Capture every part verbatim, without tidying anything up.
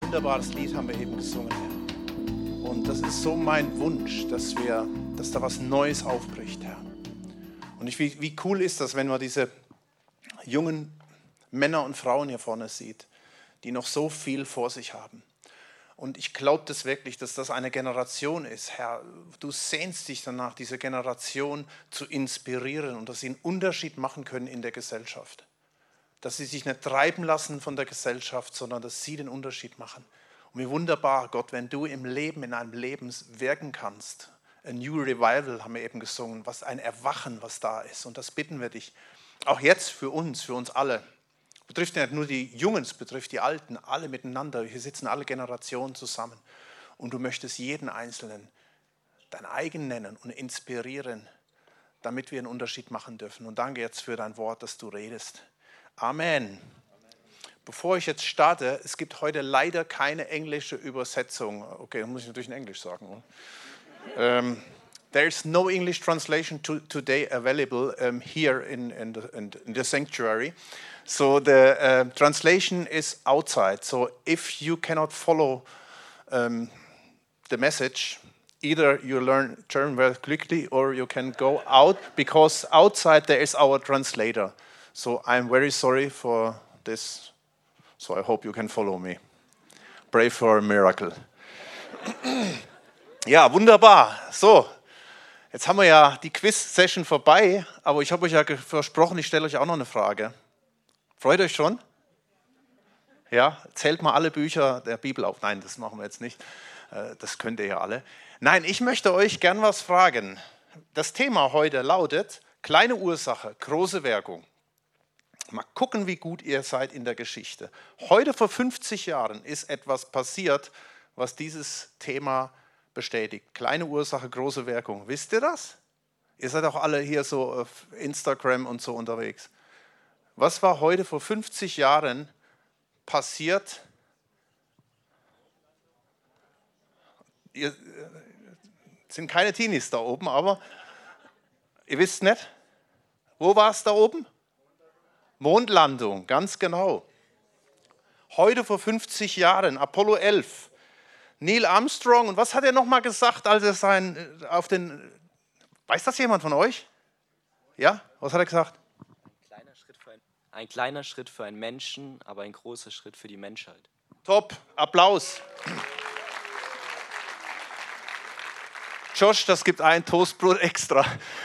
wunderbares Lied haben wir eben gesungen, Herr. Und das ist so mein Wunsch, dass wir, dass da was Neues aufbricht, Herr. Und ich, wie, wie cool ist das, wenn man diese jungen Männer und Frauen hier vorne sieht, die noch so viel vor sich haben. Und ich glaube das wirklich, dass das eine Generation ist, Herr. Du sehnst dich danach, diese Generation zu inspirieren und dass sie einen Unterschied machen können in der Gesellschaft. Dass sie sich nicht treiben lassen von der Gesellschaft, sondern dass sie den Unterschied machen. Und wie wunderbar, Gott, wenn du im Leben, in einem Leben wirken kannst. A New Revival haben wir eben gesungen, was ein Erwachen, was da ist. Und das bitten wir dich. Auch jetzt für uns, für uns alle. Betrifft nicht nur die Jungen, es betrifft die Alten, alle miteinander. Hier sitzen alle Generationen zusammen. Und du möchtest jeden Einzelnen dein eigen nennen und inspirieren, damit wir einen Unterschied machen dürfen. Und danke jetzt für dein Wort, dass du redest. Amen. Bevor ich jetzt starte, es gibt heute leider keine englische Übersetzung. Okay, dann muss ich natürlich in Englisch sagen. um, there is no English translation to, today available um, here in, in, the, in the sanctuary. So the uh, translation is outside. So if you cannot follow um, the message, either you learn German very quickly or you can go out, because outside there is our translator. So I'm very sorry for this. So I hope you can follow me. Pray for a miracle. Ja, wunderbar. So, jetzt haben wir ja die Quiz-Session vorbei, aber ich habe euch ja versprochen, ich stelle euch auch noch eine Frage. Freut euch schon? Ja, zählt mal alle Bücher der Bibel auf. Nein, das machen wir jetzt nicht. Das könnt ihr ja alle. Nein, ich möchte euch gern was fragen. Das Thema heute lautet: kleine Ursache, große Wirkung. Mal gucken, wie gut ihr seid in der Geschichte. Heute vor fünfzig Jahren ist etwas passiert, was dieses Thema bestätigt. Kleine Ursache, große Wirkung. Wisst ihr das? Ihr seid auch alle hier so auf Instagram und so unterwegs. Was war heute vor fünfzig Jahren passiert? Ihr sind keine Teenies da oben, aber ihr wisst nicht. Wo war es da oben? Mondlandung, ganz genau. Heute vor fünfzig Jahren, Apollo elf. Neil Armstrong, und was hat er nochmal gesagt, als er sein, auf den, weiß das jemand von euch? Ja, was hat er gesagt? Ein kleiner Schritt für ein, ein kleiner Schritt für einen Menschen, aber ein großer Schritt für die Menschheit. Top, Applaus. Josh, das gibt ein Toastbrot extra.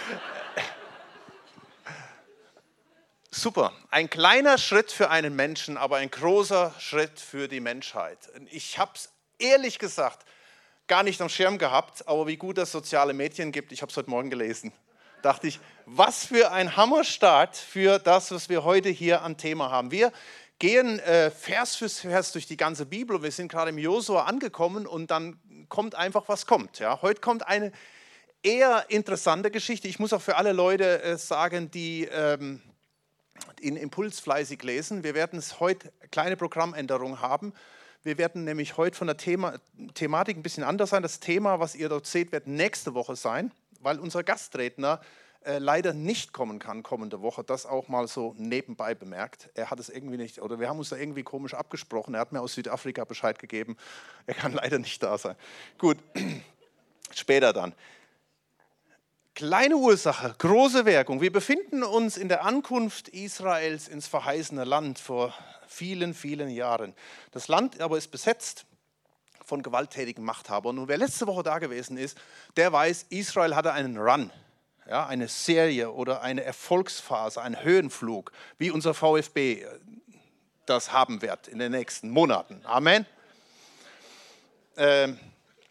Super, ein kleiner Schritt für einen Menschen, aber ein großer Schritt für die Menschheit. Ich habe es ehrlich gesagt gar nicht am Schirm gehabt, aber wie gut es soziale Medien gibt, ich habe es heute Morgen gelesen, dachte ich, was für ein Hammerstart für das, was wir heute hier an Thema haben. Wir gehen äh, Vers für Vers durch die ganze Bibel und wir sind gerade im Josua angekommen und dann kommt einfach, was kommt. Ja? Heute kommt eine eher interessante Geschichte. Ich muss auch für alle Leute äh, sagen, die ähm, in Impuls fleißig lesen. Wir werden es heute kleine Programmänderungen haben. Wir werden nämlich heute von der Thema, Thematik ein bisschen anders sein. Das Thema, was ihr dort seht, wird nächste Woche sein, weil unser Gastredner äh, leider nicht kommen kann kommende Woche. Das auch mal so nebenbei bemerkt. Er hat es irgendwie nicht, oder wir haben uns da irgendwie komisch abgesprochen. Er hat mir aus Südafrika Bescheid gegeben. Er kann leider nicht da sein. Gut, später dann. Kleine Ursache, große Wirkung. Wir befinden uns in der Ankunft Israels ins verheißene Land vor vielen, vielen Jahren. Das Land aber ist besetzt von gewalttätigen Machthabern. Und wer letzte Woche da gewesen ist, der weiß, Israel hatte einen Run, ja, eine Serie oder eine Erfolgsphase, einen Höhenflug, wie unser VfB das haben wird in den nächsten Monaten. Amen. Ähm,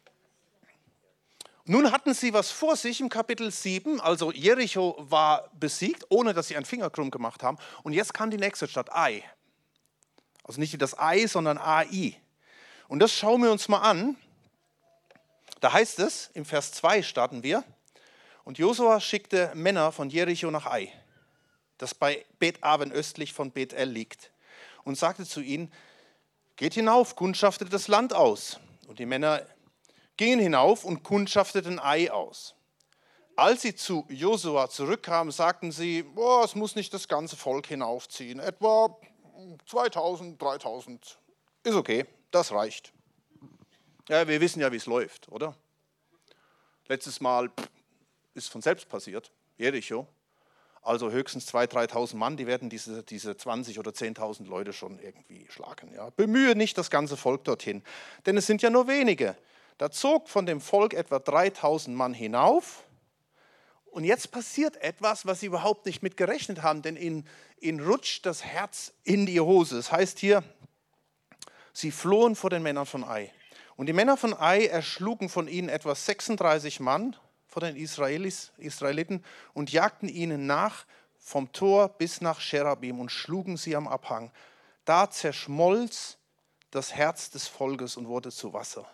Nun hatten sie was vor sich im Kapitel sieben, also Jericho war besiegt, ohne dass sie einen Finger krumm gemacht haben. Und jetzt kam die nächste Stadt, Ai. Also nicht wie das Ei, sondern A I. Und das schauen wir uns mal an. Da heißt es, im Vers zwei starten wir, und Josua schickte Männer von Jericho nach Ai, das bei Bet-Aven östlich von Bethel liegt, und sagte zu ihnen, geht hinauf, kundschaftet das Land aus. Und die Männer gingen hinauf und kundschafteten Ai aus. Als sie zu Josua zurückkamen, sagten sie, oh, es muss nicht das ganze Volk hinaufziehen, etwa zweitausend, dreitausend, ist okay, das reicht. Ja, wir wissen ja, wie es läuft, oder? Letztes Mal pff, ist von selbst passiert, Jericho. Also höchstens zweitausend, dreitausend Mann, die werden diese, diese zwanzig oder zehntausend Leute schon irgendwie schlagen. Ja. Bemühe nicht das ganze Volk dorthin, denn es sind ja nur wenige. Da zog von dem Volk etwa dreitausend Mann hinauf. Und jetzt passiert etwas, was sie überhaupt nicht mit gerechnet haben, denn ihnen, ihnen rutscht das Herz in die Hose. Das heißt hier, sie flohen vor den Männern von Ai. Und die Männer von Ai erschlugen von ihnen etwa sechsunddreißig Mann, vor den Israelis, Israeliten, und jagten ihnen nach vom Tor bis nach Scherabim und schlugen sie am Abhang. Da zerschmolz das Herz des Volkes und wurde zu Wasser.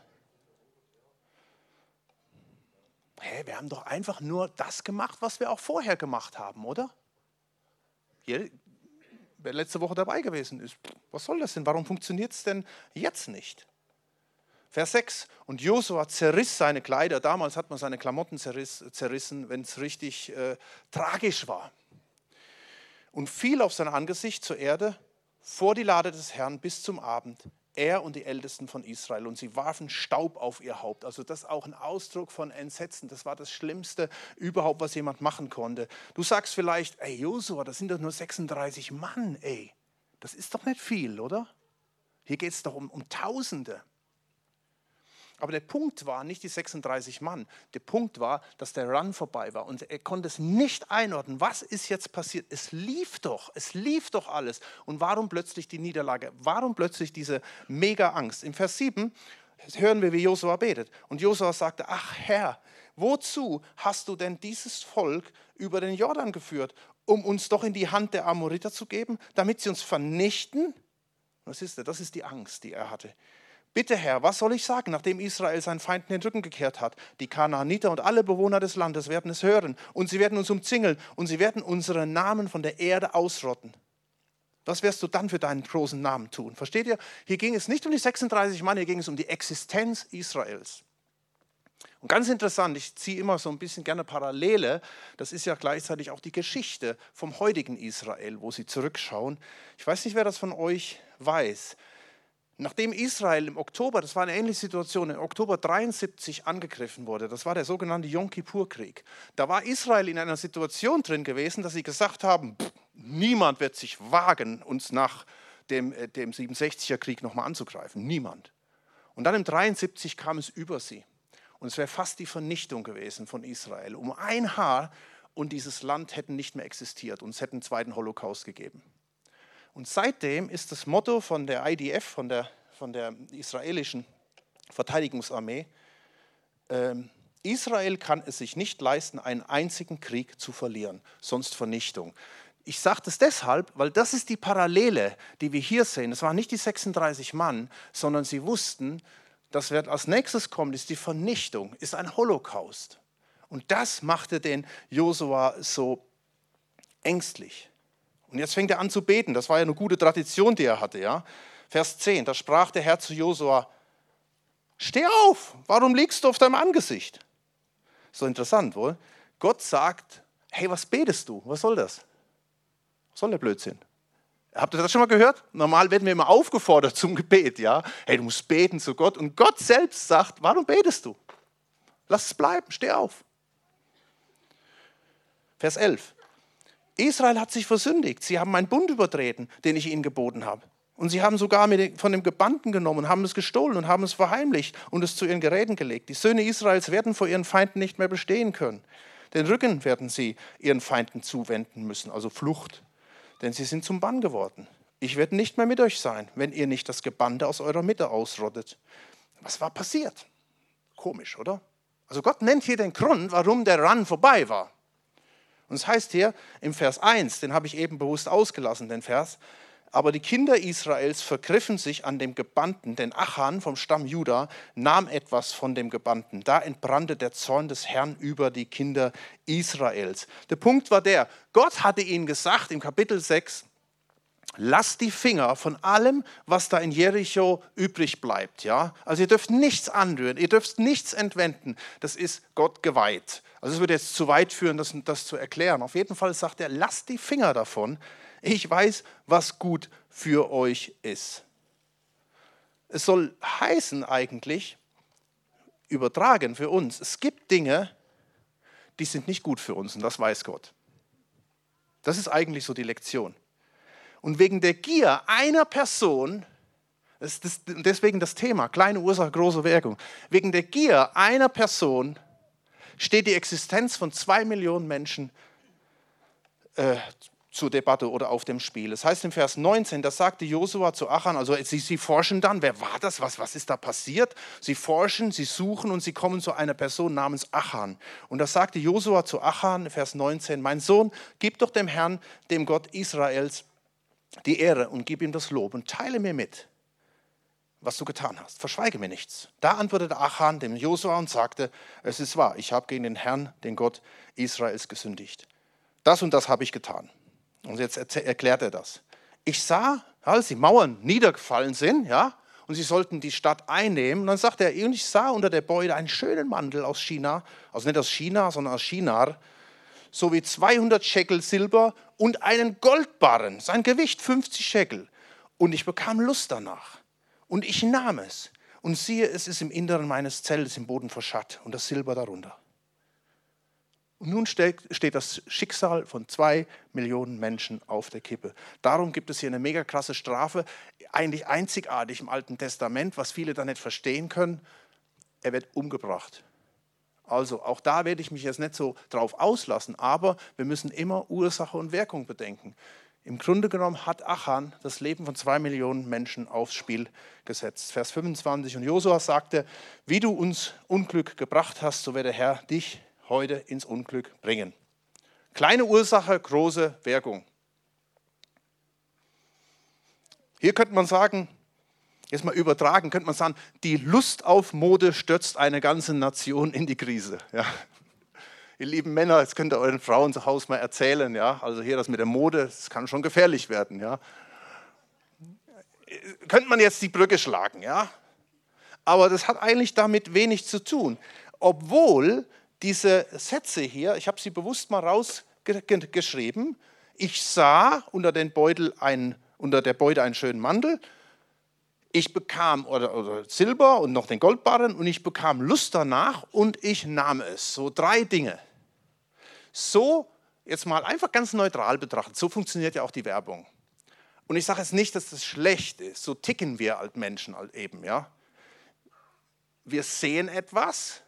Hey, wir haben doch einfach nur das gemacht, was wir auch vorher gemacht haben, oder? Hier, wer letzte Woche dabei gewesen ist, was soll das denn? Warum funktioniert es denn jetzt nicht? Vers sechs, und Josua zerriss seine Kleider. Damals hat man seine Klamotten zerriss, zerrissen, wenn es richtig äh, tragisch war. Und fiel auf sein Angesicht zur Erde vor die Lade des Herrn bis zum Abend, er und die Ältesten von Israel. Und sie warfen Staub auf ihr Haupt. Also das ist auch ein Ausdruck von Entsetzen. Das war das Schlimmste überhaupt, was jemand machen konnte. Du sagst vielleicht, ey Josua, das sind doch nur sechsunddreißig Mann, ey. Das ist doch nicht viel, oder? Hier geht es doch um, um Tausende. Aber der Punkt war nicht die sechsunddreißig Mann. Der Punkt war, dass der Run vorbei war. Und er konnte es nicht einordnen. Was ist jetzt passiert? Es lief doch. Es lief doch alles. Und warum plötzlich die Niederlage? Warum plötzlich diese mega Angst? Im Vers sieben hören wir, wie Josua betet. Und Josua sagte, ach Herr, wozu hast du denn dieses Volk über den Jordan geführt? Um uns doch in die Hand der Amoriter zu geben, damit sie uns vernichten? Was ist das? Das ist die Angst, die er hatte. Bitte Herr, was soll ich sagen, nachdem Israel seinen Feinden den Rücken gekehrt hat? Die Kanaaniter und alle Bewohner des Landes werden es hören und sie werden uns umzingeln und sie werden unseren Namen von der Erde ausrotten. Was wirst du dann für deinen großen Namen tun? Versteht ihr? Hier ging es nicht um die sechsunddreißig Mann, hier ging es um die Existenz Israels. Und ganz interessant, ich ziehe immer so ein bisschen gerne Parallele, das ist ja gleichzeitig auch die Geschichte vom heutigen Israel, wo sie zurückschauen. Ich weiß nicht, wer das von euch weiß. Nachdem Israel im Oktober, das war eine ähnliche Situation, im Oktober dreiundsiebzig angegriffen wurde, das war der sogenannte Yom Kippur-Krieg, da war Israel in einer Situation drin gewesen, dass sie gesagt haben, pff, niemand wird sich wagen, uns nach dem, äh, dem siebenundsechziger-Krieg nochmal anzugreifen. Niemand. Und dann im dreiundsiebzig kam es über sie. Und es wäre fast die Vernichtung gewesen von Israel. Um ein Haar und dieses Land hätten nicht mehr existiert und es hätte einen zweiten Holocaust gegeben. Und seitdem ist das Motto von der I D F, von der, von der israelischen Verteidigungsarmee, äh, Israel kann es sich nicht leisten, einen einzigen Krieg zu verlieren, sonst Vernichtung. Ich sage das deshalb, weil das ist die Parallele, die wir hier sehen. Es waren nicht die sechsunddreißig Mann, sondern sie wussten, das wird als nächstes kommen, ist die Vernichtung, ist ein Holocaust. Und das machte den Josua so ängstlich. Und jetzt fängt er an zu beten. Das war ja eine gute Tradition, die er hatte. Ja? Vers zehn, da sprach der Herr zu Josua, steh auf, warum liegst du auf deinem Angesicht? So interessant, wohl? Gott sagt, hey, was betest du? Was soll das? Was soll der Blödsinn? Habt ihr das schon mal gehört? Normal werden wir immer aufgefordert zum Gebet. Ja? Hey, du musst beten zu Gott. Und Gott selbst sagt, warum betest du? Lass es bleiben, steh auf. Vers elf. Israel hat sich versündigt. Sie haben meinen Bund übertreten, den ich ihnen geboten habe. Und sie haben sogar von dem Gebannten genommen, haben es gestohlen und haben es verheimlicht und es zu ihren Geräten gelegt. Die Söhne Israels werden vor ihren Feinden nicht mehr bestehen können. Den Rücken werden sie ihren Feinden zuwenden müssen, also Flucht. Denn sie sind zum Bann geworden. Ich werde nicht mehr mit euch sein, wenn ihr nicht das Gebannte aus eurer Mitte ausrottet. Was war passiert? Komisch, oder? Also Gott nennt hier den Grund, warum der Run vorbei war. Und es heißt hier im Vers eins, den habe ich eben bewusst ausgelassen, den Vers, aber die Kinder Israels vergriffen sich an dem Gebannten, denn Achan vom Stamm Juda nahm etwas von dem Gebannten. Da entbrannte der Zorn des Herrn über die Kinder Israels. Der Punkt war der, Gott hatte ihnen gesagt im Kapitel sechs, lasst die Finger von allem, was da in Jericho übrig bleibt. Ja? Also ihr dürft nichts anrühren, ihr dürft nichts entwenden. Das ist Gott geweiht. Also es würde jetzt zu weit führen, das, das zu erklären. Auf jeden Fall sagt er, lasst die Finger davon. Ich weiß, was gut für euch ist. es soll heißen eigentlich, übertragen für uns, es gibt Dinge, die sind nicht gut für uns und das weiß Gott. Das ist eigentlich so die Lektion. Und wegen der Gier einer Person, das ist deswegen das Thema, kleine Ursache, große Wirkung, wegen der Gier einer Person steht die Existenz von zwei Millionen Menschen äh, zur Debatte oder auf dem Spiel. Das heißt im Vers neunzehn, da sagte Josua zu Achan, also sie, sie forschen dann, wer war das, was, was ist da passiert? Sie forschen, sie suchen und sie kommen zu einer Person namens Achan. Und da sagte Josua zu Achan, Vers neunzehn, mein Sohn, gib doch dem Herrn, dem Gott Israels, die Ehre und gib ihm das Lob und teile mir mit, was du getan hast. Verschweige mir nichts. Da antwortete Achan dem Josua und sagte, es ist wahr, ich habe gegen den Herrn, den Gott Israels, gesündigt. Das und das habe ich getan. Und jetzt erklärt er das. Ich sah, als die Mauern niedergefallen sind, ja, und sie sollten die Stadt einnehmen. Und dann sagt er, und ich sah unter der Beute einen schönen Mantel aus China, also nicht aus China, sondern aus Shinar, sowie zweihundert Schekel Silber und einen Goldbarren, sein Gewicht fünfzig Schekel. Und ich bekam Lust danach. Und ich nahm es. Und siehe, es ist im Inneren meines Zeltes im Boden verscharrt und das Silber darunter. Und nun steht das Schicksal von zwei Millionen Menschen auf der Kippe. Darum gibt es hier eine mega krasse Strafe, eigentlich einzigartig im Alten Testament, was viele da nicht verstehen können. Er wird umgebracht. Also auch da werde ich mich jetzt nicht so drauf auslassen, aber wir müssen immer Ursache und Wirkung bedenken. Im Grunde genommen hat Achan das Leben von zwei Millionen Menschen aufs Spiel gesetzt. Vers fünfundzwanzig, und Josua sagte, wie du uns Unglück gebracht hast, so wird der Herr dich heute ins Unglück bringen. Kleine Ursache, große Wirkung. Hier könnte man sagen, jetzt mal übertragen, könnte man sagen, die Lust auf Mode stürzt eine ganze Nation in die Krise. Ja. Ihr lieben Männer, jetzt könnt ihr euren Frauen zu Hause mal erzählen, ja, also hier das mit der Mode, das kann schon gefährlich werden. Ja. Könnte man jetzt die Brücke schlagen, ja, aber das hat eigentlich damit wenig zu tun, obwohl diese Sätze hier, ich habe sie bewusst mal rausgeschrieben. Ich sah unter, den Beutel ein, unter der Beute einen schönen Mantel. Ich bekam oder, oder Silber und noch den Goldbarren und ich bekam Lust danach und ich nahm es. So drei Dinge. So, jetzt mal einfach ganz neutral betrachtet, so funktioniert ja auch die Werbung. Und ich sage jetzt nicht, dass das schlecht ist. So ticken wir als Menschen halt eben. Ja? Wir sehen etwas.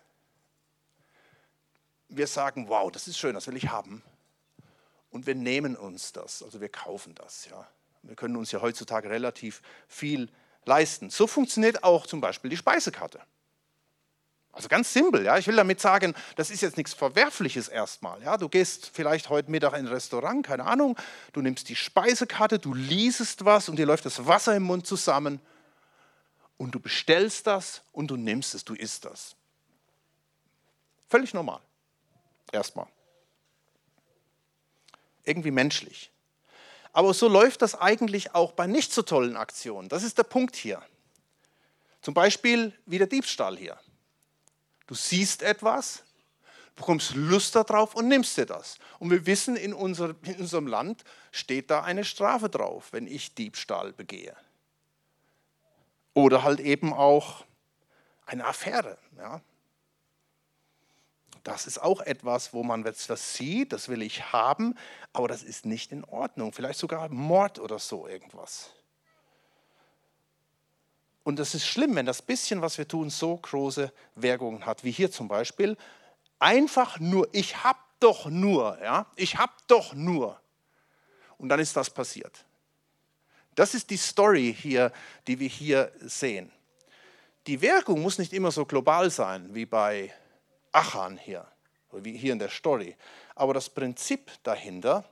Wir sagen, wow, das ist schön, das will ich haben. Und wir nehmen uns das, also wir kaufen das. Ja. Wir können uns ja heutzutage relativ viel leisten. So funktioniert auch zum Beispiel die Speisekarte. Also ganz simpel, ja. Ich will damit sagen, das ist jetzt nichts Verwerfliches erstmal. Ja. Du gehst vielleicht heute Mittag in ein Restaurant, keine Ahnung, du nimmst die Speisekarte, du liest was und dir läuft das Wasser im Mund zusammen und du bestellst das und du nimmst es, du isst das. Völlig normal. Erstmal. Irgendwie menschlich. Aber so läuft das eigentlich auch bei nicht so tollen Aktionen. Das ist der Punkt hier. Zum Beispiel wie der Diebstahl hier. Du siehst etwas, bekommst Lust darauf und nimmst dir das. Und wir wissen, in, unser, in unserem Land steht da eine Strafe drauf, wenn ich Diebstahl begehe. Oder halt eben auch eine Affäre. Ja. Das ist auch etwas, wo man das sieht, das will ich haben, aber das ist nicht in Ordnung. Vielleicht sogar Mord oder so irgendwas. Und das ist schlimm, wenn das bisschen, was wir tun, so große Wirkungen hat, wie hier zum Beispiel. Einfach nur, ich hab doch nur, ja, ich hab doch nur. Und dann ist das passiert. Das ist die Story hier, die wir hier sehen. Die Wirkung muss nicht immer so global sein, wie bei Achan hier, wie hier in der Story. Aber das Prinzip dahinter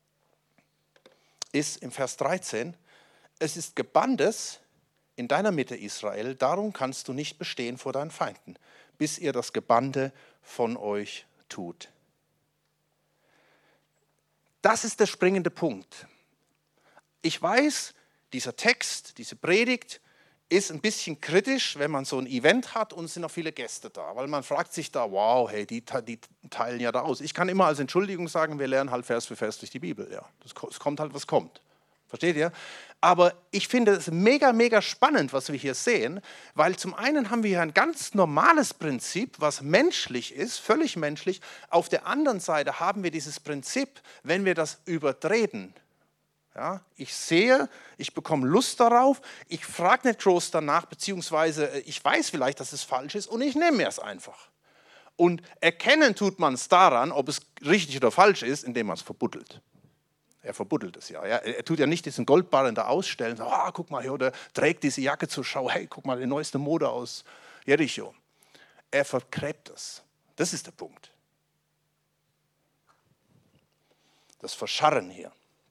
ist im Vers dreizehn, es ist Gebandes in deiner Mitte, Israel, darum kannst du nicht bestehen vor deinen Feinden, bis ihr das Gebande von euch tut. Das ist der springende Punkt. Ich weiß, dieser Text, diese Predigt, ist ein bisschen kritisch, wenn man so ein Event hat und es sind noch viele Gäste da, weil man fragt sich da, wow, hey, die, die teilen ja da aus. Ich kann immer als Entschuldigung sagen, wir lernen halt Vers für Vers durch die Bibel. Ja. Es kommt halt, was kommt. Versteht ihr? Aber ich finde es mega, mega spannend, was wir hier sehen, weil zum einen haben wir hier ein ganz normales Prinzip, was menschlich ist, völlig menschlich. Auf der anderen Seite haben wir dieses Prinzip, wenn wir das übertreten. Ja, ich sehe, ich bekomme Lust darauf, ich frage nicht groß danach, beziehungsweise ich weiß vielleicht, dass es falsch ist und ich nehme mir es einfach. Und erkennen tut man es daran, ob es richtig oder falsch ist, indem man es verbuddelt. Er verbuddelt es ja, ja. Er tut ja nicht diesen Goldbarren da ausstellen, so, oh, guck mal hier, oder trägt diese Jacke zur Schau, hey, guck mal, die neueste Mode aus Jericho. Er vergräbt es. Das ist der Punkt. Das Verscharren hier.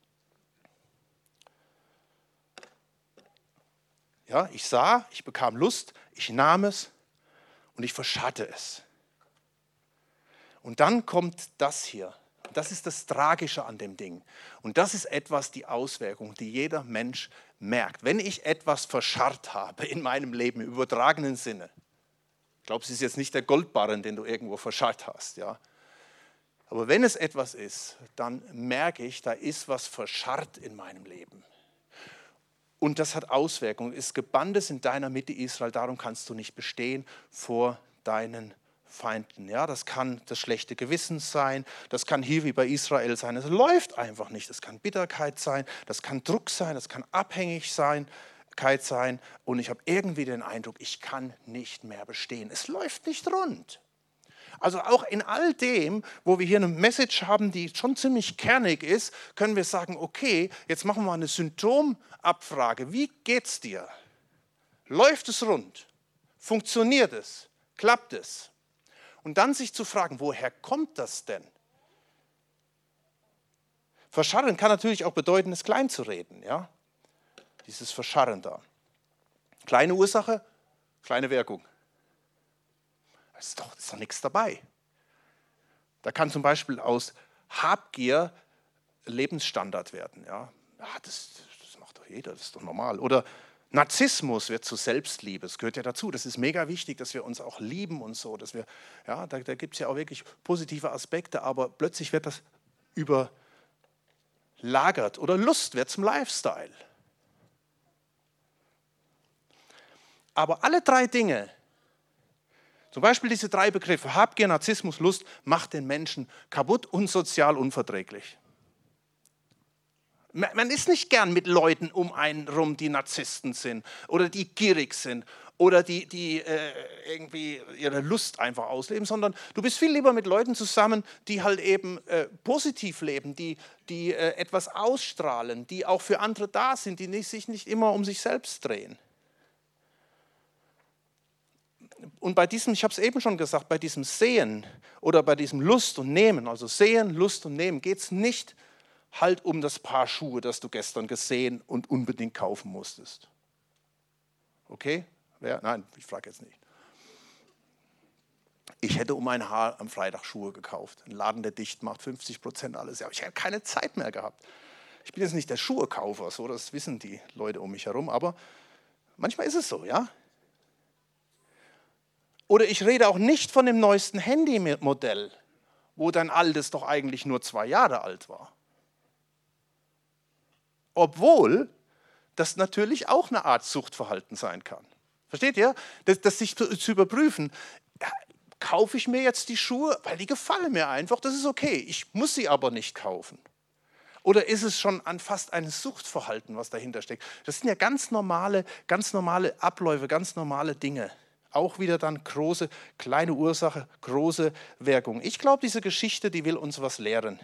Ja, ich sah, ich bekam Lust, ich nahm es und ich verscharrte es. Und dann kommt das hier. Das ist das Tragische an dem Ding. Und das ist etwas, die Auswirkung, die jeder Mensch merkt. Wenn ich etwas verscharrt habe in meinem Leben, im übertragenen Sinne, ich glaube, es ist jetzt nicht der Goldbarren, den du irgendwo verscharrt hast, ja. Aber wenn es etwas ist, dann merke ich, da ist was verscharrt in meinem Leben. Und das hat Auswirkungen. Es ist gebannt in deiner Mitte, Israel, darum kannst du nicht bestehen vor deinen Feinden. Ja, das kann das schlechte Gewissen sein, das kann hier wie bei Israel sein, es läuft einfach nicht, das kann Bitterkeit sein, das kann Druck sein, das kann Abhängigkeit sein und ich habe irgendwie den Eindruck, ich kann nicht mehr bestehen. Es läuft nicht rund. Also auch in all dem, wo wir hier eine Message haben, die schon ziemlich kernig ist, können wir sagen, okay, jetzt machen wir mal eine Symptomabfrage. Wie geht's dir? Läuft es rund? Funktioniert es? Klappt es? Und dann sich zu fragen, woher kommt das denn? Verscharren kann natürlich auch bedeuten, es klein zu reden. Ja? Dieses Verscharren da. Kleine Ursache, kleine Wirkung. Da ist doch, ist doch nichts dabei. Da kann zum Beispiel aus Habgier Lebensstandard werden. Ja? Ja, das, das macht doch jeder, das ist doch normal. Oder Narzissmus wird zu Selbstliebe, das gehört ja dazu. Das ist mega wichtig, dass wir uns auch lieben und so. Dass wir, ja, da da gibt es ja auch wirklich positive Aspekte, aber plötzlich wird das überlagert. Oder Lust wird zum Lifestyle. Aber alle drei Dinge, zum Beispiel diese drei Begriffe, Habgier, Narzissmus, Lust, macht den Menschen kaputt und sozial unverträglich. Man ist nicht gern mit Leuten um einen rum, die Narzissten sind oder die gierig sind oder die, die äh, irgendwie ihre Lust einfach ausleben, sondern du bist viel lieber mit Leuten zusammen, die halt eben äh, positiv leben, die, die äh, etwas ausstrahlen, die auch für andere da sind, die nicht, sich nicht immer um sich selbst drehen. Und bei diesem, ich habe es eben schon gesagt, bei diesem Sehen oder bei diesem Lust und Nehmen, also Sehen, Lust und Nehmen, geht es nicht halt um das Paar Schuhe, das du gestern gesehen und unbedingt kaufen musstest. Okay? Wer? Nein, ich frage jetzt nicht. Ich hätte um mein Haar am Freitag Schuhe gekauft. Ein Laden, der dicht macht, fünfzig Prozent alles. Ja, aber ich hätte keine Zeit mehr gehabt. Ich bin jetzt nicht der Schuhekaufer, so, das wissen die Leute um mich herum, aber manchmal ist es so, ja? Oder ich rede auch nicht von dem neuesten Handymodell, wo dein altes doch eigentlich nur zwei Jahre alt war. Obwohl das natürlich auch eine Art Suchtverhalten sein kann. Versteht ihr? Das, das sich zu, zu überprüfen, ja, kaufe ich mir jetzt die Schuhe, weil die gefallen mir einfach, das ist okay, ich muss sie aber nicht kaufen. Oder ist es schon an fast ein Suchtverhalten, was dahinter steckt? Das sind ja ganz normale, ganz normale Abläufe, ganz normale Dinge. Auch wieder dann große, kleine Ursache, große Wirkung. Ich glaube, diese Geschichte, die will uns was lehren.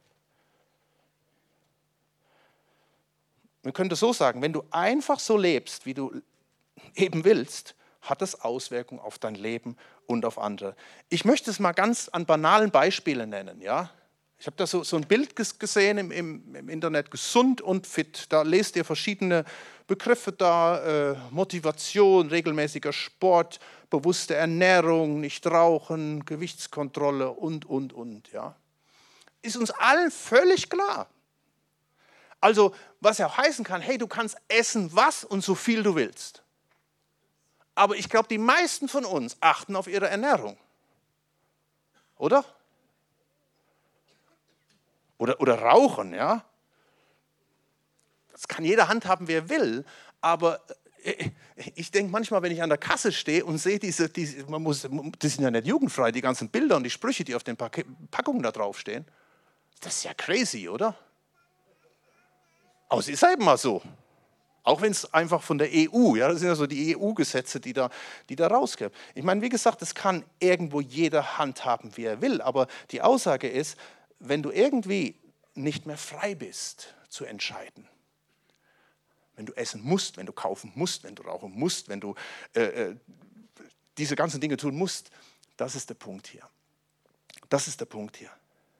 Man könnte so sagen, wenn du einfach so lebst, wie du eben willst, hat das Auswirkungen auf dein Leben und auf andere. Ich möchte es mal ganz an banalen Beispielen nennen. Ja? Ich habe da so, so ein Bild gesehen im, im, im Internet, gesund und fit. Da lest ihr verschiedene Begriffe da, äh, Motivation, regelmäßiger Sport, bewusste Ernährung, nicht rauchen, Gewichtskontrolle und, und, und. Ja? Ist uns allen völlig klar. Also, was ja auch heißen kann, hey, du kannst essen, was und so viel du willst. Aber ich glaube, die meisten von uns achten auf ihre Ernährung. Oder? Oder, oder rauchen, ja? das kann jeder handhaben, wer will, aber ich denke manchmal, wenn ich an der Kasse stehe und sehe, diese, diese, man muss, das sind ja nicht jugendfrei, die ganzen Bilder und die Sprüche, die auf den Packungen da draufstehen, das ist ja crazy, oder? Aber es ist eben mal so. Auch wenn es einfach von der E U, ja, das sind ja so die E U-Gesetze, die da, die da rausgehen. Ich meine, wie gesagt, das kann irgendwo jeder handhaben, wie er will, aber die Aussage ist, wenn du irgendwie nicht mehr frei bist zu entscheiden, wenn du essen musst, wenn du kaufen musst, wenn du rauchen musst, wenn du äh, äh, diese ganzen Dinge tun musst, das ist der Punkt hier. Das ist der Punkt hier.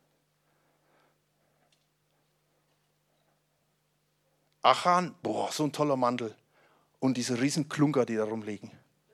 Achan, boah, so ein toller Mantel. Und diese riesen Klunker, die da rumliegen.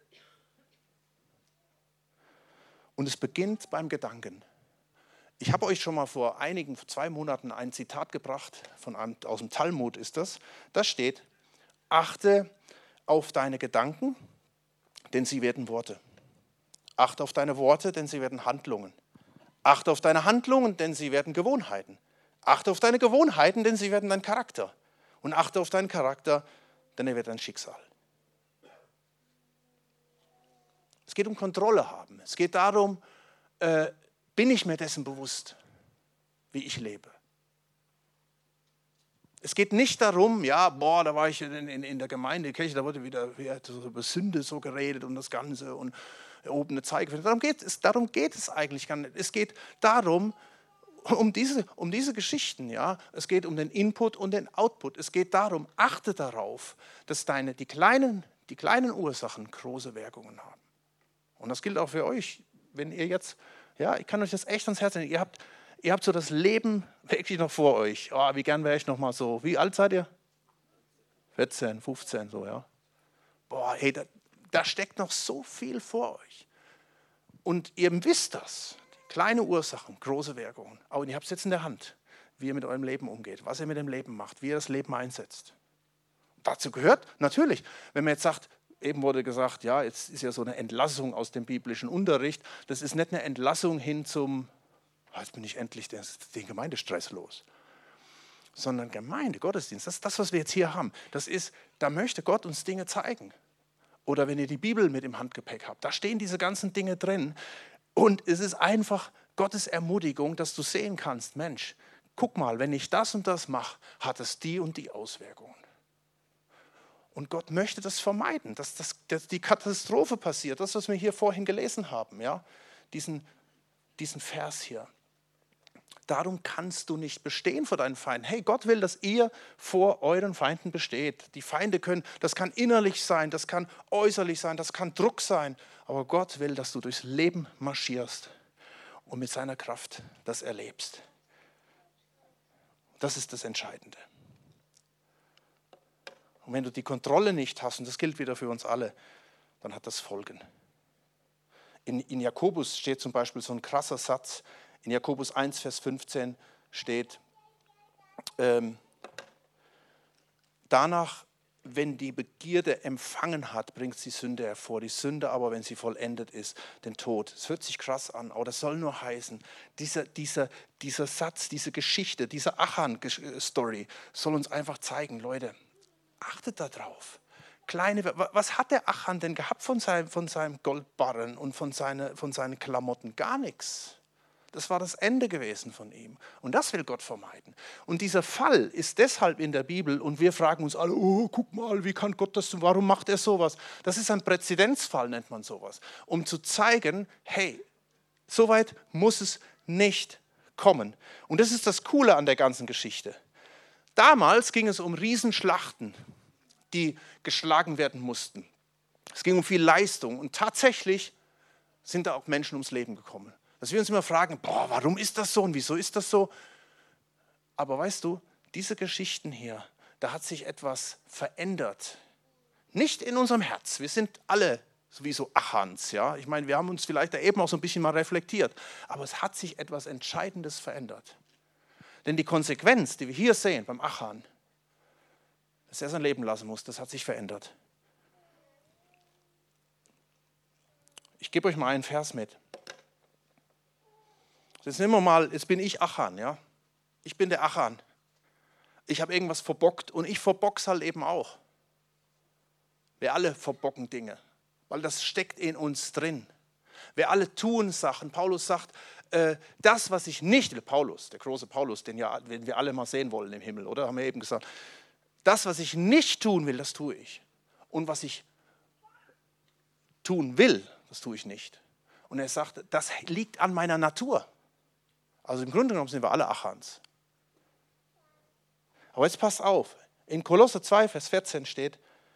Und es beginnt beim Gedanken. Ich habe euch schon mal vor einigen, vor zwei Monaten ein Zitat gebracht, von einem, aus dem Talmud ist das. Da steht, achte auf deine Gedanken, denn sie werden Worte. Achte auf deine Worte, denn sie werden Handlungen. Achte auf deine Handlungen, denn sie werden Gewohnheiten. Achte auf deine Gewohnheiten, denn sie werden dein Charakter. Und achte auf deinen Charakter, denn er wird dein Schicksal. Es geht um Kontrolle haben. Es geht darum, äh, bin ich mir dessen bewusst, wie ich lebe. Es geht nicht darum, ja, boah, da war ich in, in, in der Gemeinde, Kirche, da wurde wieder, wieder so über Sünde so geredet und das Ganze und oben eine Zeige. Darum geht es, darum geht es eigentlich gar nicht. Es geht darum, um diese, um diese Geschichten, ja. Es geht um den Input und den Output. Es geht darum, achte darauf, dass deine, die, kleinen, die kleinen Ursachen große Wirkungen haben. Und das gilt auch für euch, wenn ihr jetzt, ja, ich kann euch das echt ans Herz legen, ihr habt, ihr habt so das Leben wirklich noch vor euch. Oh, wie gern wäre ich noch mal so. Wie alt seid ihr? vierzehn, fünfzehn, so, ja. Boah, hey, da, da steckt noch so viel vor euch. Und ihr wisst das. Kleine Ursachen, große Wirkungen. Aber ihr habt es jetzt in der Hand, wie ihr mit eurem Leben umgeht, was ihr mit dem Leben macht, wie ihr das Leben einsetzt. Dazu gehört natürlich, wenn man jetzt sagt, eben wurde gesagt, ja, jetzt ist ja so eine Entlassung aus dem biblischen Unterricht. Das ist nicht eine Entlassung hin zum, jetzt bin ich endlich den, den Gemeindestress los. Sondern Gemeinde, Gottesdienst, das ist das, was wir jetzt hier haben. Das ist, da möchte Gott uns Dinge zeigen. Oder wenn ihr die Bibel mit im Handgepäck habt, da stehen diese ganzen Dinge drin. Und es ist einfach Gottes Ermutigung, dass du sehen kannst, Mensch, guck mal, wenn ich das und das mache, hat es die und die Auswirkungen. Und Gott möchte das vermeiden, dass, das, dass die Katastrophe passiert, das, was wir hier vorhin gelesen haben, ja? diesen, diesen Vers hier. Darum kannst du nicht bestehen vor deinen Feinden. Hey, Gott will, dass ihr vor euren Feinden besteht. Die Feinde können, das kann innerlich sein, das kann äußerlich sein, das kann Druck sein. Aber Gott will, dass du durchs Leben marschierst und mit seiner Kraft das erlebst. Das ist das Entscheidende. Und wenn du die Kontrolle nicht hast, und das gilt wieder für uns alle, dann hat das Folgen. In, in Jakobus steht zum Beispiel so ein krasser Satz. In Jakobus eins, Vers fünfzehn steht, ähm, danach, wenn die Begierde empfangen hat, bringt sie Sünde hervor. Die Sünde aber, wenn sie vollendet ist, den Tod. Es hört sich krass an, aber das soll nur heißen, dieser, dieser, dieser Satz, diese Geschichte, diese Achan-Story soll uns einfach zeigen, Leute, achtet da drauf. Kleine, was hat der Achan denn gehabt von seinem, von seinem Goldbarren und von, seine, von seinen Klamotten? Gar nichts. Das war das Ende gewesen von ihm. Und das will Gott vermeiden. Und dieser Fall ist deshalb in der Bibel und wir fragen uns alle, oh, guck mal, wie kann Gott das tun? Warum macht er sowas? Das ist ein Präzedenzfall, nennt man sowas. Um zu zeigen, hey, so weit muss es nicht kommen. Und das ist das Coole an der ganzen Geschichte. Damals ging es um Riesenschlachten, die geschlagen werden mussten. Es ging um viel Leistung und tatsächlich sind da auch Menschen ums Leben gekommen. Dass wir uns immer fragen, boah, warum ist das so und wieso ist das so? Aber weißt du, diese Geschichten hier, da hat sich etwas verändert. Nicht in unserem Herz, wir sind alle wie so Achans, ja. Ich meine, wir haben uns vielleicht da eben auch so ein bisschen mal reflektiert, aber es hat sich etwas Entscheidendes verändert. Denn die Konsequenz, die wir hier sehen beim Achan, dass er sein Leben lassen muss, das hat sich verändert. Ich gebe euch mal einen Vers mit. Jetzt nehmen wir mal, jetzt bin ich Achan, ja. Ich bin der Achan. ich habe irgendwas verbockt und ich verbock's halt eben auch. Wir alle verbocken Dinge, weil das steckt in uns drin. Wir alle tun Sachen. Paulus sagt, äh, das, was ich nicht will, Paulus, der große Paulus, den, ja, den wir alle mal sehen wollen im Himmel, oder? Haben wir eben gesagt. Das, was ich nicht tun will, das tue ich. Und was ich tun will, das tue ich nicht. Und er sagt, das liegt an meiner Natur. Also im Grunde genommen sind wir alle Achans. Aber jetzt passt auf, in Kolosser zwei, Vers vierzehn steht,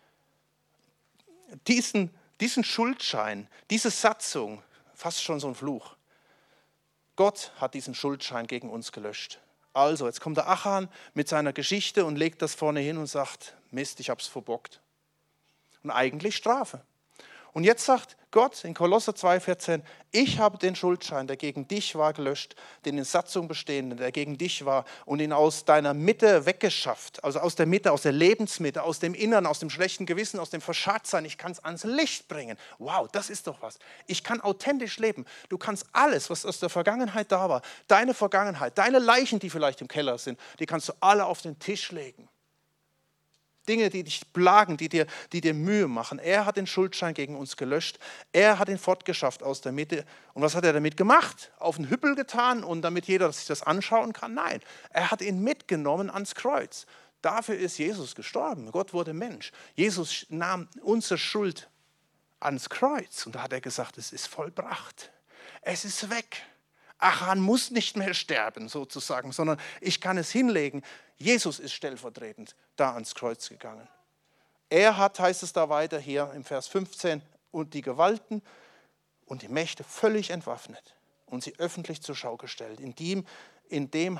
diesen, diesen Schuldschein, diese Satzung, fast schon so ein Fluch. Gott hat diesen Schuldschein gegen uns gelöscht. Also, jetzt kommt der Achan mit seiner Geschichte und legt das vorne hin und sagt, Mist, ich habe es verbockt. Und eigentlich Strafe. Und jetzt sagt Gott in Kolosser zwei, vierzehn, ich habe den Schuldschein, der gegen dich war, gelöscht, den in Satzung bestehenden, der gegen dich war, und ihn aus deiner Mitte weggeschafft, also aus der Mitte, aus der Lebensmitte, aus dem Innern, aus dem schlechten Gewissen, aus dem Verschadtsein. Ich kann es ans Licht bringen. Wow, das ist doch was. Ich kann authentisch leben. Du kannst alles, was aus der Vergangenheit da war, deine Vergangenheit, deine Leichen, die vielleicht im Keller sind, die kannst du alle auf den Tisch legen. Dinge, die dich plagen, die dir, die dir Mühe machen. Er hat den Schuldschein gegen uns gelöscht. Er hat ihn fortgeschafft aus der Mitte. Und was hat er damit gemacht? Auf den Hüppel getan und damit jeder sich das anschauen kann? Nein, er hat ihn mitgenommen ans Kreuz. Dafür ist Jesus gestorben. Gott wurde Mensch. Jesus nahm unsere Schuld ans Kreuz. Und da hat er gesagt, es ist vollbracht. Es ist weg. Achan muss nicht mehr sterben sozusagen, sondern ich kann es hinlegen. Jesus ist stellvertretend da ans Kreuz gegangen. Er hat, heißt es da weiter hier im Vers fünfzehn, und die Gewalten und die Mächte völlig entwaffnet und sie öffentlich zur Schau gestellt. In dem, in dem,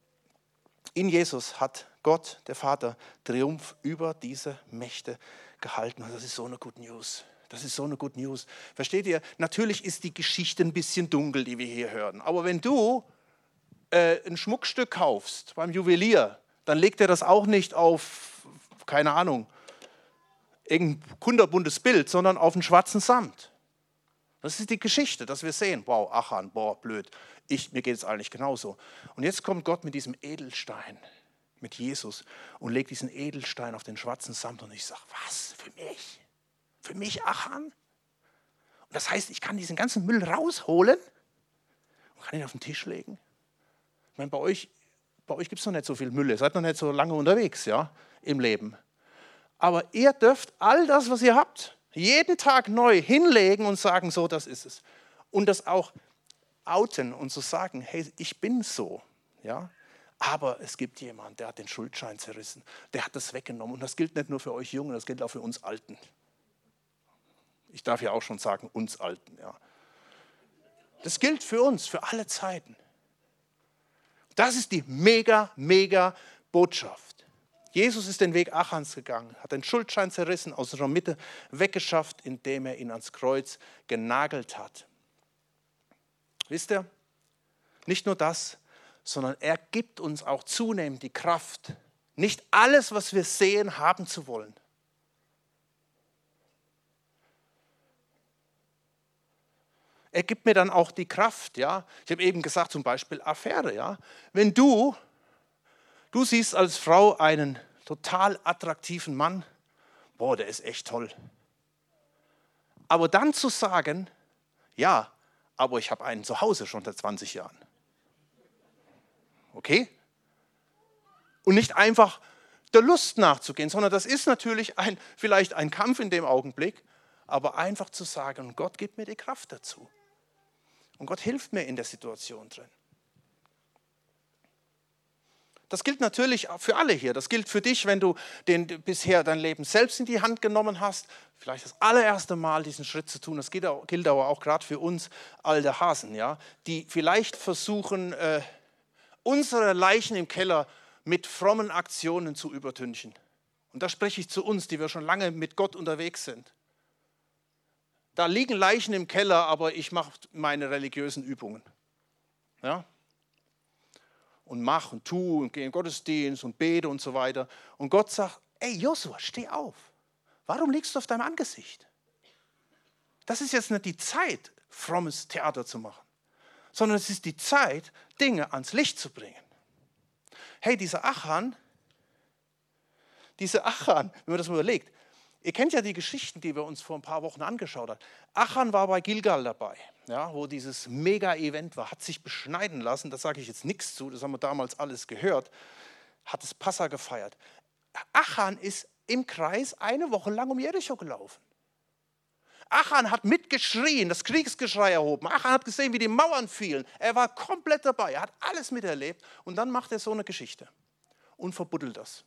in Jesus hat Gott, der Vater, Triumph über diese Mächte gehalten. Und das ist so eine Good News. Das ist so eine Good News. Versteht ihr? Natürlich ist die Geschichte ein bisschen dunkel, die wir hier hören. Aber wenn du äh, ein Schmuckstück kaufst beim Juwelier, dann legt er das auch nicht auf, keine Ahnung, irgendein kunterbuntes Bild, sondern auf einen schwarzen Samt. Das ist die Geschichte, dass wir sehen, wow, Achan, boah, blöd, ich, mir geht es eigentlich genauso. Und jetzt kommt Gott mit diesem Edelstein, mit Jesus, und legt diesen Edelstein auf den schwarzen Samt. Und ich sage, was, für mich? Für mich Achan? Und das heißt, ich kann diesen ganzen Müll rausholen und kann ihn auf den Tisch legen. Ich meine, bei euch, bei euch gibt es noch nicht so viel Müll. Ihr seid noch nicht so lange unterwegs, ja, im Leben. Aber ihr dürft all das, was ihr habt, jeden Tag neu hinlegen und sagen, so, das ist es. Und das auch outen und so sagen, hey, ich bin so, ja. Aber es gibt jemanden, der hat den Schuldschein zerrissen, der hat das weggenommen. Und das gilt nicht nur für euch Jungen, das gilt auch für uns Alten. Ich darf ja auch schon sagen, uns Alten. Ja. Das gilt für uns, für alle Zeiten. Das ist die mega, mega Botschaft. Jesus ist den Weg Achans gegangen, hat den Schuldschein zerrissen, aus unserer Mitte weggeschafft, indem er ihn ans Kreuz genagelt hat. Wisst ihr, nicht nur das, sondern er gibt uns auch zunehmend die Kraft, nicht alles, was wir sehen, haben zu wollen. Er gibt mir dann auch die Kraft, ja. Ich habe eben gesagt, zum Beispiel Affäre, ja. Wenn du, du siehst als Frau einen total attraktiven Mann, boah, der ist echt toll. Aber dann zu sagen, ja, aber ich habe einen zu Hause schon seit zwanzig Jahren. Okay? Und nicht einfach der Lust nachzugehen, sondern das ist natürlich ein, vielleicht ein Kampf in dem Augenblick, aber einfach zu sagen, Gott gibt mir die Kraft dazu. Und Gott hilft mir in der Situation drin. Das gilt natürlich auch für alle hier. Das gilt für dich, wenn du den, bisher dein Leben selbst in die Hand genommen hast. Vielleicht das allererste Mal diesen Schritt zu tun. Das gilt, auch, gilt aber auch gerade für uns alte Hasen, ja, die vielleicht versuchen, äh, unsere Leichen im Keller mit frommen Aktionen zu übertünchen. Und da spreche ich zu uns, die wir schon lange mit Gott unterwegs sind. Da liegen Leichen im Keller, aber ich mache meine religiösen Übungen. Ja? Und mache und tue und gehe in den Gottesdienst und bete und so weiter. Und Gott sagt, ey Josua, steh auf. Warum liegst du auf deinem Angesicht? Das ist jetzt nicht die Zeit, frommes Theater zu machen, sondern es ist die Zeit, Dinge ans Licht zu bringen. Hey, dieser Achan, Diese Achan, wenn man das mal überlegt, ihr kennt ja die Geschichten, die wir uns vor ein paar Wochen angeschaut haben. Achan war bei Gilgal dabei, ja, wo dieses Mega-Event war, hat sich beschneiden lassen, da sage ich jetzt nichts zu, das haben wir damals alles gehört, hat das Passa gefeiert. Achan ist im Kreis eine Woche lang um Jericho gelaufen. Achan hat mitgeschrien, das Kriegsgeschrei erhoben. Achan hat gesehen, wie die Mauern fielen. Er war komplett dabei, er hat alles miterlebt. Und dann macht er so eine Geschichte und verbuddelt das.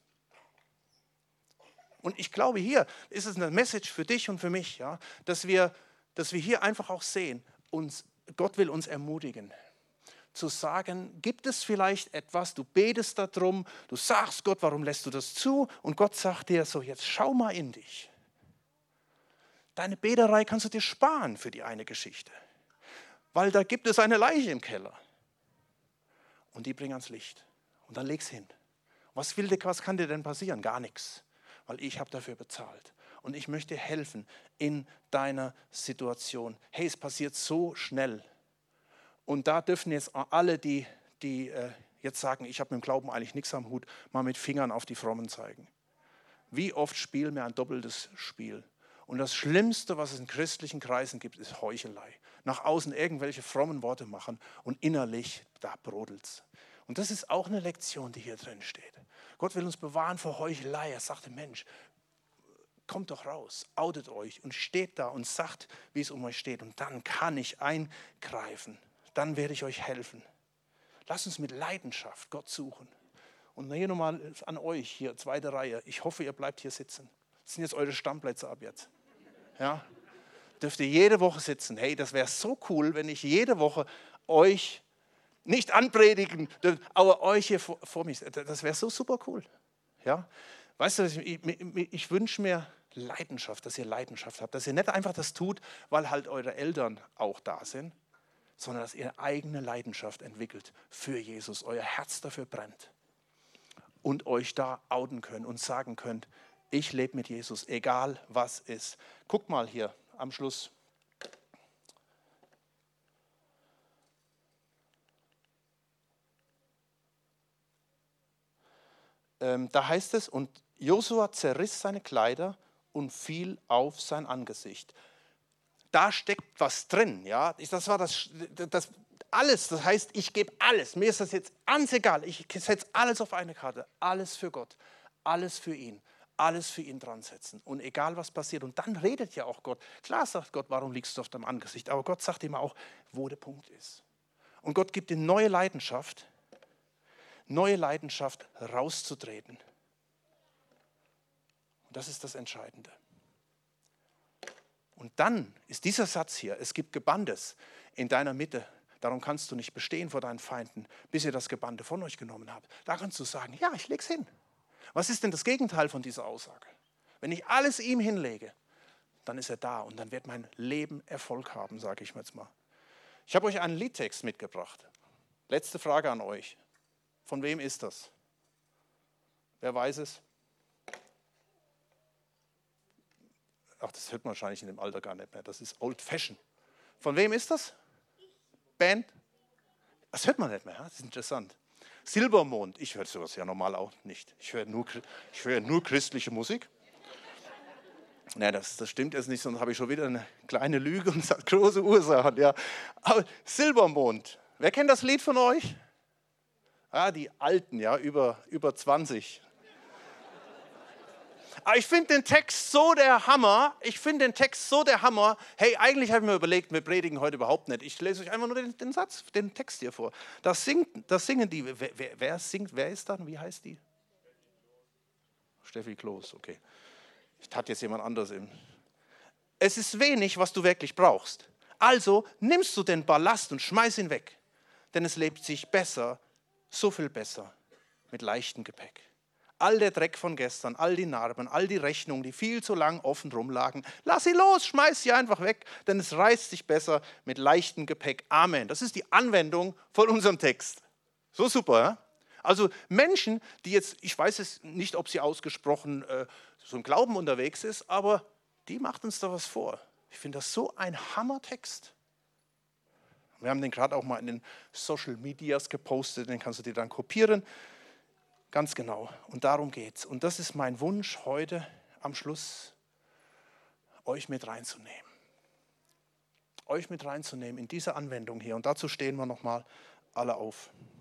Und ich glaube, hier ist es eine Message für dich und für mich, ja, dass wir, dass wir hier einfach auch sehen, uns, Gott will uns ermutigen, zu sagen, gibt es vielleicht etwas, du betest darum, du sagst Gott, warum lässt du das zu? Und Gott sagt dir so, jetzt schau mal in dich. Deine Beterei kannst du dir sparen für die eine Geschichte, weil da gibt es eine Leiche im Keller und die bring ans Licht und dann leg's hin. Was, will dir, was kann dir denn passieren? Gar nichts, weil ich habe dafür bezahlt und ich möchte helfen in deiner Situation. Hey, es passiert so schnell und da dürfen jetzt alle, die, die äh, jetzt sagen, ich habe mit dem Glauben eigentlich nichts am Hut, mal mit Fingern auf die Frommen zeigen. Wie oft spielen wir ein doppeltes Spiel? Und das Schlimmste, was es in christlichen Kreisen gibt, ist Heuchelei. Nach außen irgendwelche frommen Worte machen und innerlich, da brodelt's. Und das ist auch eine Lektion, die hier drin steht. Gott will uns bewahren vor Heuchelei. Er sagte, Mensch, kommt doch raus, outet euch und steht da und sagt, wie es um euch steht. Und dann kann ich eingreifen. Dann werde ich euch helfen. Lasst uns mit Leidenschaft Gott suchen. Und hier nochmal an euch, hier, zweite Reihe. Ich hoffe, ihr bleibt hier sitzen. Das sind jetzt eure Stammplätze ab jetzt. Ja? Dürft ihr jede Woche sitzen. Hey, das wäre so cool, wenn ich jede Woche euch nicht anpredigen, aber euch hier vor, vor mich, das wäre so super cool. Ja? Weißt du, ich, ich, ich wünsche mir Leidenschaft, dass ihr Leidenschaft habt, dass ihr nicht einfach das tut, weil halt eure Eltern auch da sind, sondern dass ihr eigene Leidenschaft entwickelt für Jesus, euer Herz dafür brennt und euch da outen könnt und sagen könnt, ich lebe mit Jesus, egal was ist. Guck mal hier am Schluss. Ähm, da heißt es, und Josua zerriss seine Kleider und fiel auf sein Angesicht. Da steckt was drin, ja. Das war das, das alles. Das heißt, ich gebe alles. Mir ist das jetzt ganz egal. Ich setze alles auf eine Karte. Alles für Gott. Alles für ihn. Alles für ihn dran setzen. Und egal was passiert. Und dann redet ja auch Gott. Klar sagt Gott, warum liegst du auf deinem Angesicht? Aber Gott sagt immer auch, wo der Punkt ist. Und Gott gibt dir neue Leidenschaft, neue Leidenschaft rauszutreten. Und das ist das Entscheidende. Und dann ist dieser Satz hier, es gibt Gebandes in deiner Mitte. Darum kannst du nicht bestehen vor deinen Feinden, bis ihr das Gebande von euch genommen habt. Da kannst du sagen, ja, ich leg's hin. Was ist denn das Gegenteil von dieser Aussage? Wenn ich alles ihm hinlege, dann ist er da und dann wird mein Leben Erfolg haben, sage ich mir jetzt mal. Ich habe euch einen Liedtext mitgebracht. Letzte Frage an euch. Von wem ist das? Wer weiß es? Ach, das hört man wahrscheinlich in dem Alter gar nicht mehr. Das ist old fashion. Von wem ist das? Band? Das hört man nicht mehr. Das ist interessant. Silbermond, ich höre sowas ja normal auch nicht. Ich höre nur, ich höre nur christliche Musik. Naja, das, das stimmt jetzt nicht, sonst habe ich schon wieder eine kleine Lüge und es hat große Ursachen. Ja. Aber Silbermond, wer kennt das Lied von euch? Ah, die Alten, ja, über, über zwanzig. Aber ich finde den Text so der Hammer. Ich finde den Text so der Hammer. Hey, eigentlich habe ich mir überlegt, wir predigen heute überhaupt nicht. Ich lese euch einfach nur den, den Satz, den Text hier vor. Das, singt, das singen die. Wer, wer, wer singt? Wer ist dann? Wie heißt die? Steffi Kloß, okay. Ich hatte jetzt jemand anderes im. Es ist wenig, was du wirklich brauchst. Also nimmst du den Ballast und schmeiß ihn weg. Denn es lebt sich besser, so viel besser, mit leichtem Gepäck. All der Dreck von gestern, all die Narben, all die Rechnungen, die viel zu lang offen rumlagen, lass sie los, schmeiß sie einfach weg, denn es reißt sich besser mit leichtem Gepäck. Amen. Das ist die Anwendung von unserem Text. So super, ja? Also Menschen, die jetzt, ich weiß es nicht, ob sie ausgesprochen äh, so im Glauben unterwegs ist, aber die macht uns da was vor. Ich finde das so ein Hammertext. Wir haben den gerade auch mal in den Social Medias gepostet, den kannst du dir dann kopieren. Ganz genau. Und darum geht's. Und das ist mein Wunsch heute am Schluss, euch mit reinzunehmen. Euch mit reinzunehmen in diese Anwendung hier. Und dazu stehen wir nochmal alle auf.